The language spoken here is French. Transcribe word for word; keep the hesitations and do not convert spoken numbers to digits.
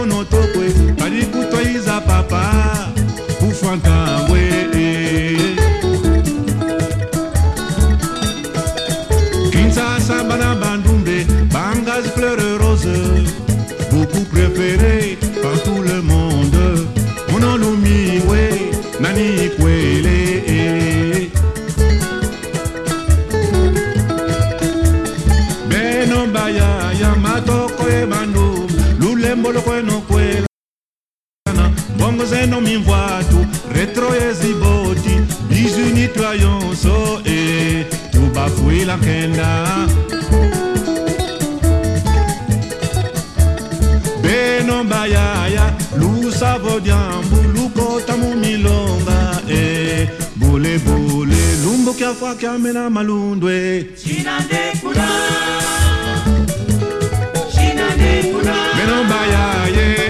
notokwe bali kutwaiza papa ufantangwe Kinshasa bana bandumbe bangas fleurs roses beaucoup préféré par tout le monde monolumiwe nani kwele beno baya ya matoko e bandum lulembo lo kweno kwela bongo zeno mimvatu retro eziboti bisu nitoyon so e tu bafui la kenda beno bayaya lusa vodiambu lukota mumilonga e bole bole lumbo kya fa kya mena malundwe Chinande kula Chinande kula beno bayaye